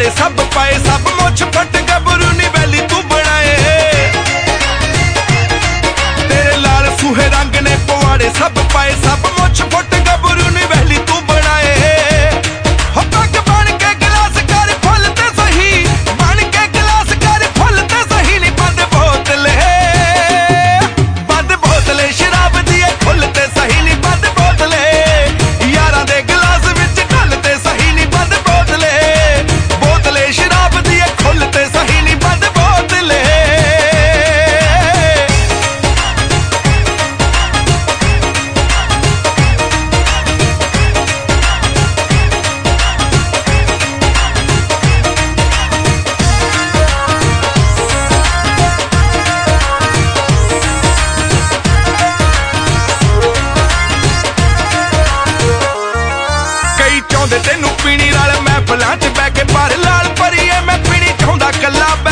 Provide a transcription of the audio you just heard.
पवाड़े सब पाए, सब मुछ फट गबरू नी वैली तू बनाए। तेरे लाल सूहे रंग ने पवाड़े सब पाए, सब मुछ फट गबरू नी वैली तू बनाए। हो पग बन के गिलास कर फुल ते सही, बन के गिलास कर फुल ते सही। नी बंद बोतले शराब दी खुल ते सही। नी बंद बोतले यारां दे गिलास विच ढल ते सही। नी बंद बोतले बोतले शराब दी खुल ते सही। नी बंद बोतले तेनू पीनी नाल महफिलां च बैठ के, पर लाल परीए मैं पीनी चाहुंदा कल्ला।